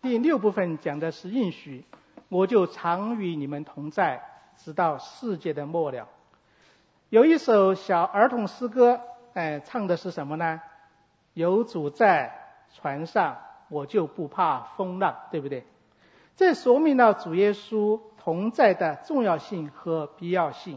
第6部分讲的是应许，我就常与你们同在，直到世界的末了。有一首小儿童诗歌，唱的是什么呢？有主在船上，我就不怕风浪，对不对？这说明了主耶稣同在的重要性和必要性。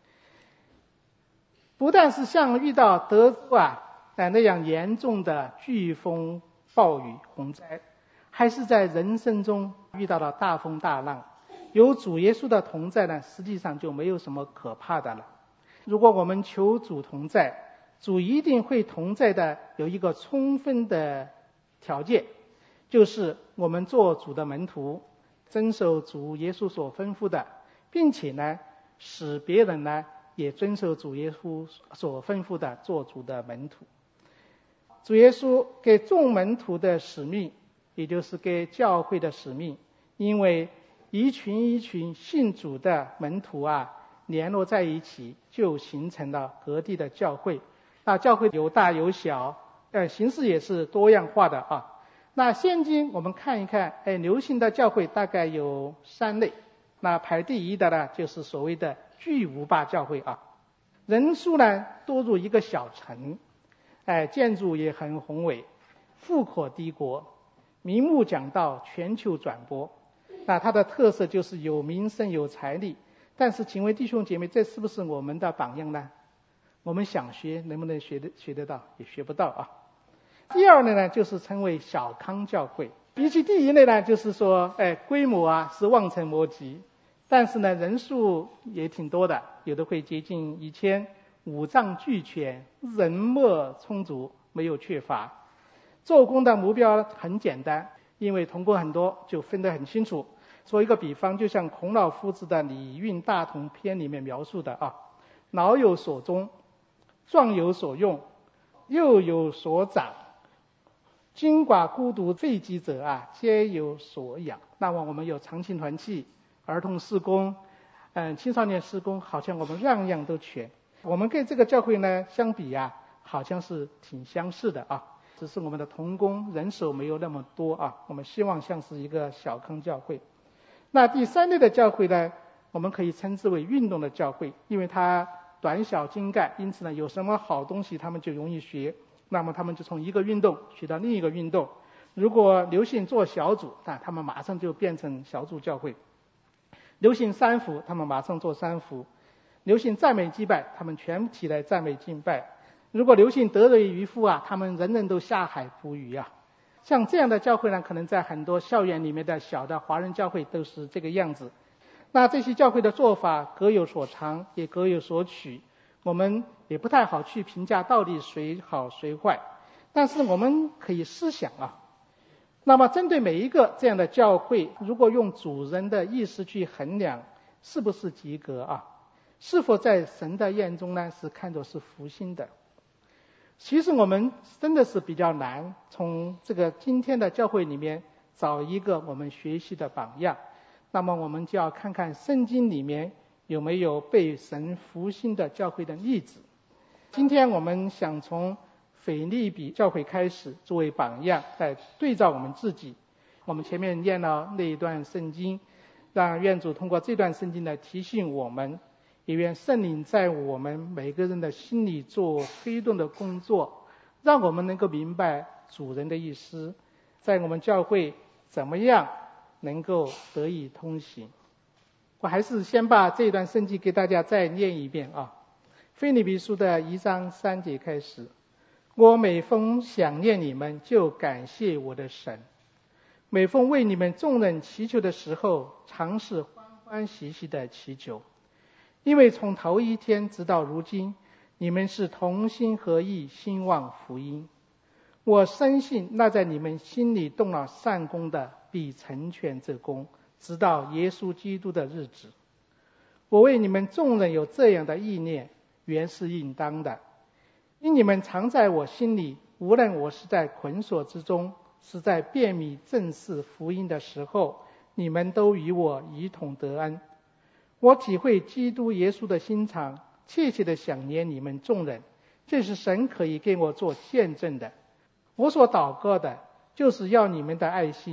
不但是像遇到德州那样严重的飓风、暴雨、洪灾，还是在人生中遇到了大风大浪，有主耶稣的同在呢，实际上就没有什么可怕的了。如果我们求主同在，主一定会同在的，有一个充分的条件，就是我们做主的门徒，遵守主耶稣所吩咐的，并且呢，使别人呢也遵守主耶稣所吩咐的，做主的门徒。主耶稣给众门徒的使命，也就是给教会的使命，因为一群一群信主的门徒联络在一起，就形成了各地的教会。那教会有大有小，形式也是多样化的那现今我们看一看，流行的教会大概有3类。那排第1的呢，就是所谓的巨无霸教会人数呢多如一个小城，建筑也很宏伟，富可敌国，明目讲道，全球转播。那它的特色就是有名声有财力。但是请问弟兄姐妹，这是不是我们的榜样呢？我们想学，能不能学得到？也学不到第2类呢，就是称为小康教会。比起第1类呢，就是说规模是望尘莫及，但是呢人数也挺多的，有的会接近1000，五脏俱全，人脉充足，没有缺乏。做工的目标很简单，因为同工很多，就分得很清楚。说一个比方，就像孔老夫子的《礼运大同篇》里面描述的老有所终，壮有所用，幼有所长，今寡孤独废疾者皆有所养。那么我们有长青团契、儿童事工、青少年事工，好像我们样样都全。我们跟这个教会呢相比好像是挺相似的只是我们的同工人手没有那么多我们希望像是一个小康教会。那第3类的教会呢，我们可以称之为运动的教会，因为它短小精干，因此呢有什么好东西他们就容易学，那么他们就从一个运动学到另一个运动。如果流行做小组，那他们马上就变成小组教会。流行3福，他们马上做3福。流行赞美祭拜，他们全起来赞美敬拜。如果流行得瑞渔夫他们人人都下海捕鱼像这样的教会呢，可能在很多校园里面的小的华人教会都是这个样子。那这些教会的做法各有所长，也各有所取，我们也不太好去评价到底谁好谁坏。但是我们可以思想那么针对每一个这样的教会，如果用主人的意识去衡量，是不是及格是否在神的眼中呢是看作是福星的？其实我们真的是比较难从这个今天的教会里面找一个我们学习的榜样。那么我们就要看看圣经里面有没有被神福星的教会的例子。今天我们想从腓立比教会开始作为榜样，来对照我们自己。我们前面念了那一段圣经，让愿主通过这段圣经来提醒我们，也愿圣灵在我们每个人的心里做推动的工作，让我们能够明白主人的意思，在我们教会怎么样能够得以通行。我还是先把这段圣经给大家再念一遍腓立比书的1章3节开始，我每逢想念你们，就感谢我的神，每逢为你们众人祈求的时候，常是欢欢喜喜的祈求，因为从头一天直到如今，你们是同心合意兴旺福音。我深信那在你们心里动了善功的，必成全这功，直到耶稣基督的日子。我为你们众人有这样的意念，原是应当的，因你们常在我心里，无论我是在捆锁之中，是在便秘正视福音的时候，你们都与我一同得恩。我体会基督耶稣的心肠，切切的想念你们众人，这是神可以给我做见证的。我所祷告的，就是要你们的爱心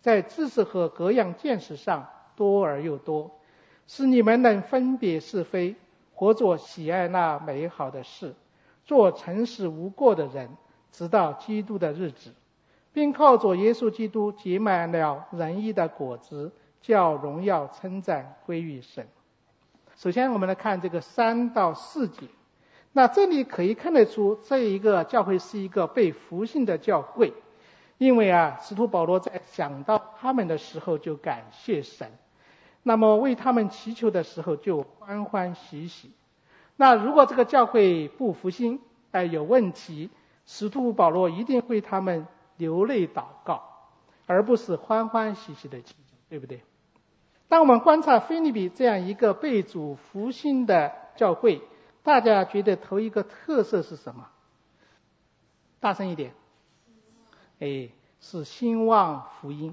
在知识和各样见识上多而又多，使你们能分别是非，活作喜爱那美好的事，做诚实无过的人，直到基督的日子，并靠着耶稣基督结满了仁义的果子，叫荣耀称赞归于神。首先我们来看这个3到4节，那这里可以看得出这一个教会是一个被复兴的教会，因为使徒保罗在想到他们的时候就感谢神，那么为他们祈求的时候就欢欢喜喜。那如果这个教会不复兴，有问题，使徒保罗一定为他们流泪祷告，而不是欢欢喜喜的祈求，对不对？当我们观察腓立比这样一个被主复兴的教会，大家觉得头一个特色是什么？大声一点。是兴旺福音。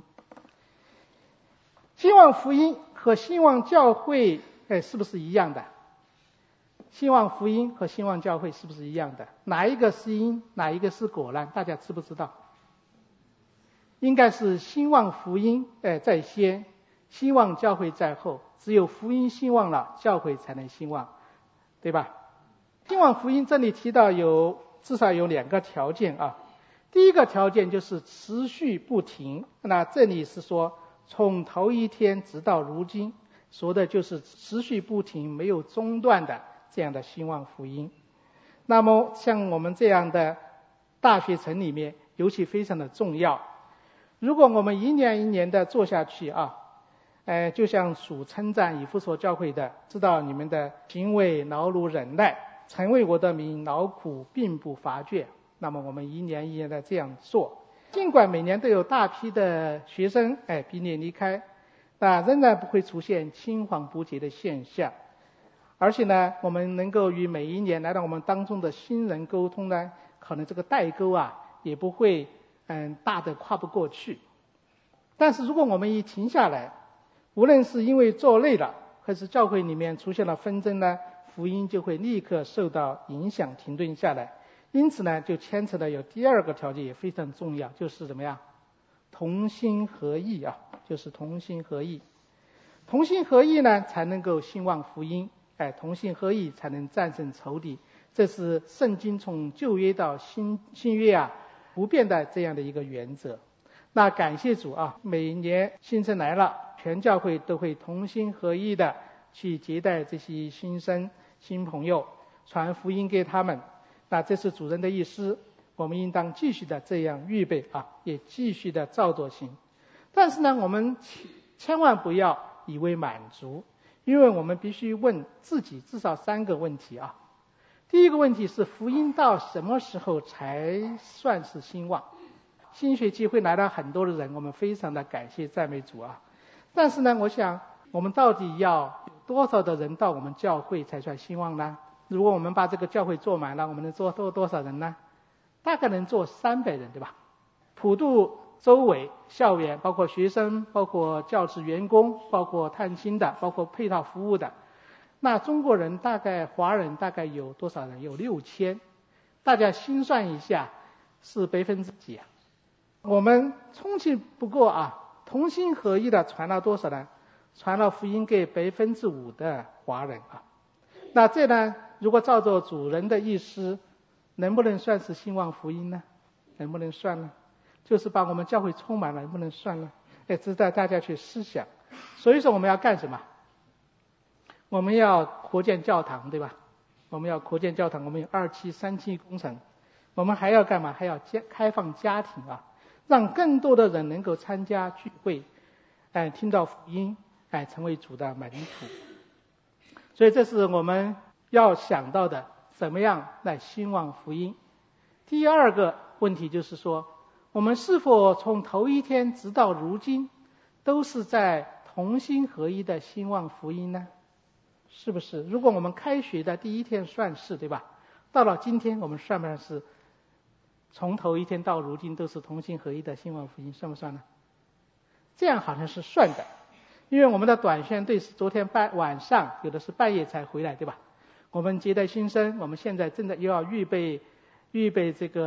兴旺福音和兴旺教会是不是一样的？兴旺福音和兴旺教会是不是一样的？哪一个是因，哪一个是果呢？大家知不知道？应该是兴旺福音在先，兴旺教会在后，只有福音兴旺了，教会才能兴旺，对吧？兴旺福音这里提到至少有2个条件啊。第一个条件就是持续不停，那这里是说从头一天直到如今，说的就是持续不停没有中断的这样的兴旺福音。那么像我们这样的大学城里面尤其非常的重要，如果我们一年一年的做下去就像主称赞以弗所教会的，知道你们的行为劳碌忍耐，曾为我的名劳苦并不乏倦，那么我们一年一年的这样做，尽管每年都有大批的学生毕业离开，但仍然不会出现青黄不接的现象。而且呢，我们能够与每一年来到我们当中的新人沟通呢，可能这个代沟也不会大的跨不过去。但是如果我们一停下来，无论是因为做累了，还是教会里面出现了纷争呢，福音就会立刻受到影响，停顿下来。因此呢，就牵扯到有第2个条件也非常重要，就是怎么样？同心合意就是同心合意。同心合意呢，才能够兴旺福音，同心合意才能战胜仇敌。这是圣经从旧约到新约不变的这样的一个原则。那感谢主每年新生来了，全教会都会同心合意的去接待这些新生新朋友，传福音给他们。那这是主人的意思，我们应当继续的这样预备也继续的照着行。但是呢，我们千万不要以为满足，因为我们必须问自己至少3个问题第一个问题是，福音到什么时候才算是兴旺？新学期会来到很多的人，我们非常的感谢赞美主但是呢，我想我们到底要有多少的人到我们教会才算兴旺呢？如果我们把这个教会坐满了，我们能坐多少人呢？大概能坐300人，对吧？普渡周围校园，包括学生，包括教职员工，包括探亲的，包括配套服务的。那中国人华人大概有多少人？有6000。大家心算一下，是几%？我们充其不过同心合意的传了多少呢？传了福音给5%的华人那这呢，如果照着主人的意思，能不能算是兴旺福音呢？能不能算呢？就是把我们教会充满了，能不能算呢？值得大家去思想。所以说我们要干什么？我们要扩建教堂，对吧？我们要扩建教堂，我们有2期、3期工程。我们还要干嘛？还要开放家庭让更多的人能够参加聚会，听到福音，成为主的门徒。所以这是我们要想到的，怎么样来兴旺福音。第2个问题就是说，我们是否从头一天直到如今，都是在同心合一的兴旺福音呢？是不是？如果我们开学的第1天算是，对吧？到了今天，我们算不算是从头一天到如今都是同心合一的兴旺福音，算不算呢？这样好像是算的。因为我们的短宣队是昨天晚上，有的是半夜才回来，对吧？我们接待新生，我们现在正在又要预备这个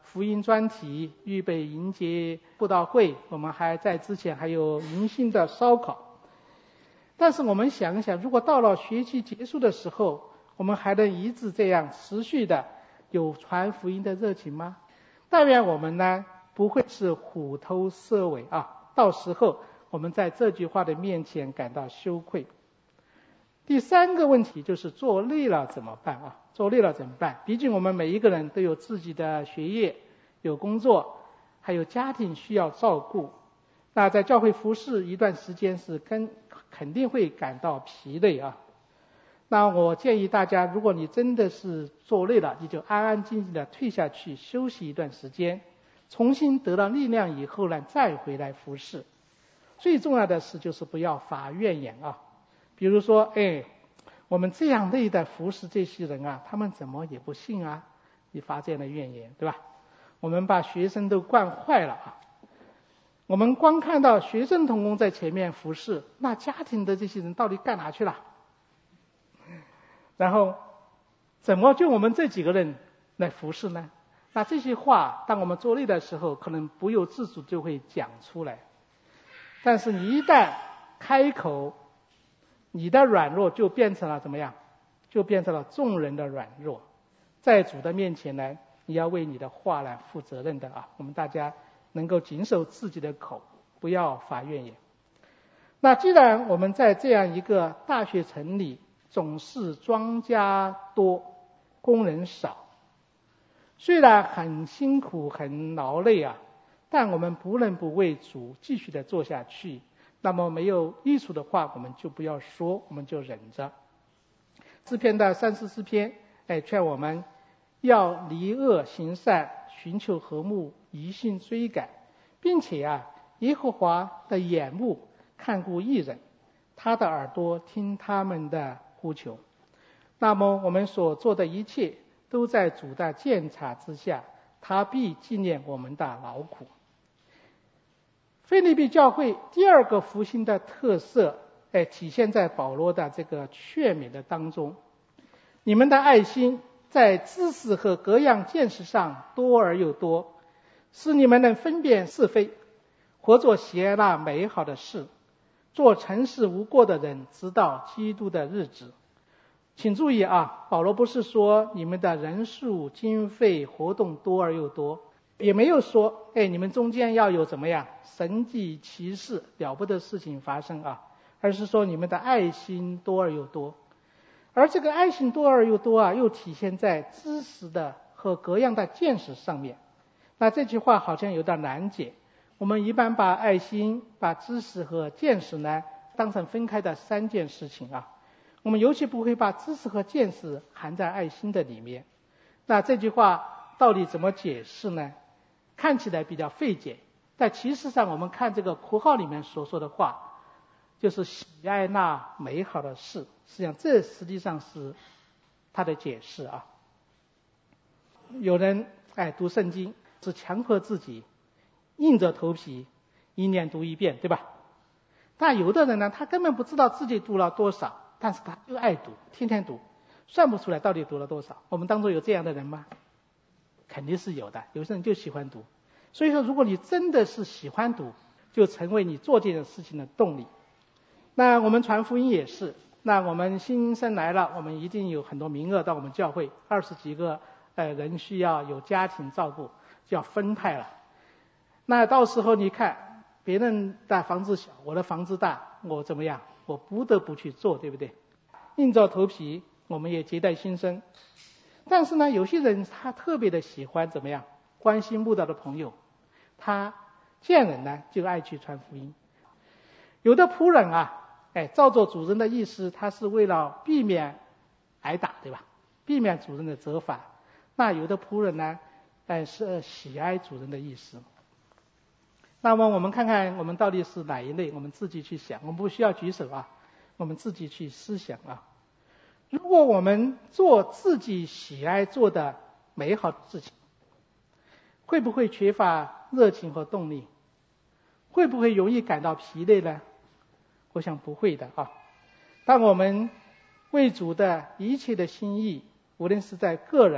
福音专题，预备迎接布道会，我们还在之前还有迎新的烧烤。但是我们想一想，如果到了学期结束的时候，我们还能一直这样持续的有传福音的热情吗？但愿我们呢不会是虎头蛇尾啊，到时候我们在这句话的面前感到羞愧。第三个问题就是做累了怎么办啊？做累了怎么办？毕竟我们每一个人都有自己的学业，有工作，还有家庭需要照顾。那在教会服侍一段时间是肯定会感到疲累啊。那我建议大家，如果你真的是做累了，你就安安静静的退下去休息一段时间，重新得到力量以后呢，再回来服侍。最重要的是就是不要发怨言啊。比如说，我们这样累的服侍这些人啊，他们怎么也不信啊？你发这样的怨言，对吧？我们把学生都惯坏了啊。我们光看到学生同工在前面服侍，那家庭的这些人到底干哪去了？然后怎么就我们这几个人来服侍呢？那这些话当我们做累的时候，可能不由自主就会讲出来。但是你一旦开口，你的软弱就变成了怎么样？就变成了众人的软弱。在主的面前呢，你要为你的话来负责任的啊。我们大家能够谨守自己的口，不要发怨言。那既然我们在这样一个大学城里，总是庄稼多，工人少，虽然很辛苦很劳累啊，但我们不能不为主继续的做下去。那么没有益处的话，我们就不要说，我们就忍着。诗篇的34篇，劝我们要离恶行善，寻求和睦，以信追赶，并且耶和华的眼目看顾义人，他的耳朵听他们的呼求。那么我们所做的一切都在主的鉴察之下，他必纪念我们的劳苦。腓立比教会第二个复兴的特色，体现在保罗的这个劝勉的当中。你们的爱心在知识和各样见识上多而又多，使你们能分辨是非，活做喜爱那美好的事，做诚实无过的人，直到基督的日子。请注意保罗不是说你们的人数、经费、活动多而又多，也没有说你们中间要有怎么样神迹奇事了不得事情发生而是说你们的爱心多而又多。而这个爱心多而又多又体现在知识的和各样的见识上面。那这句话好像有点难解。我们一般把爱心、把知识和见识呢当成分开的三件事情我们尤其不会把知识和见识含在爱心的里面。那这句话到底怎么解释呢？看起来比较费解，但其实上我们看这个括号里面所说的话，就是喜爱那美好的事，实际上是它的解释有人读圣经是强迫自己硬着头皮一年读一遍，对吧？但有的人呢，他根本不知道自己读了多少，但是他就爱读，天天读，算不出来到底读了多少。我们当中有这样的人吗？肯定是有的。有些人就喜欢读。所以说如果你真的是喜欢读，就成为你做这件事情的动力。那我们传福音也是，那我们新生来了，我们一定有很多名额到我们教会，20几个人需要有家庭照顾，就要分派了。那到时候你看别人的房子小，我的房子大，我怎么样？我不得不去做，对不对？硬着头皮我们也接待新生。但是呢，有些人他特别的喜欢怎么样？关心慕道的朋友，他见人呢就爱去传福音。有的仆人照着主人的意思，他是为了避免挨打，对吧？避免主人的责罚。那有的仆人呢是喜爱主人的意思。那么我们看看我们到底是哪一类，我们自己去想，我们不需要举手我们自己去思想如果我们做自己喜爱做的美好的事情，会不会缺乏热情和动力？会不会容易感到疲累呢？我想不会的当我们为主的一切的心意，无论是在个人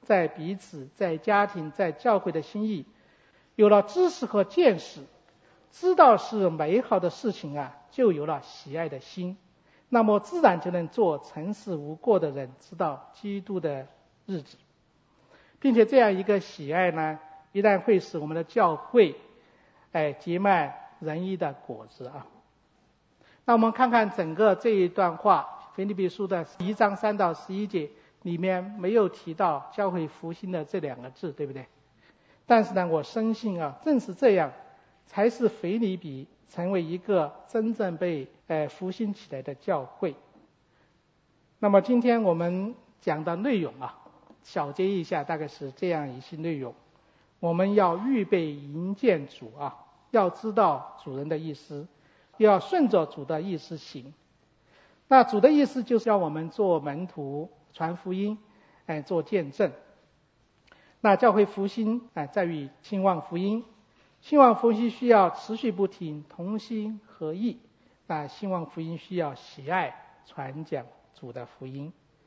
在彼此、在家庭、在教会的心意，有了知识和见识，知道是美好的事情啊，就有了喜爱的心，那么自然就能做诚实无过的人，知道基督的日子，并且这样一个喜爱呢，一旦会使我们的教会结满仁义的果子啊。那我们看看整个这一段话，腓立比书的1章3到11节里面没有提到教会复兴的这2个字，对不对？但是呢，我深信啊，正是这样才是腓立比成为一个真正被复兴起来的教会。那么今天我们讲的内容啊，小结一下，大概是这样一些内容。我们要预备迎见主啊，要知道主人的意思，要顺着主的意思行。那主的意思就是要我们做门徒，传福音，做见证。那教会复兴在于兴旺福音，兴旺福音需要持续不停，同心合意。那兴旺福音需要喜爱传讲主的福音。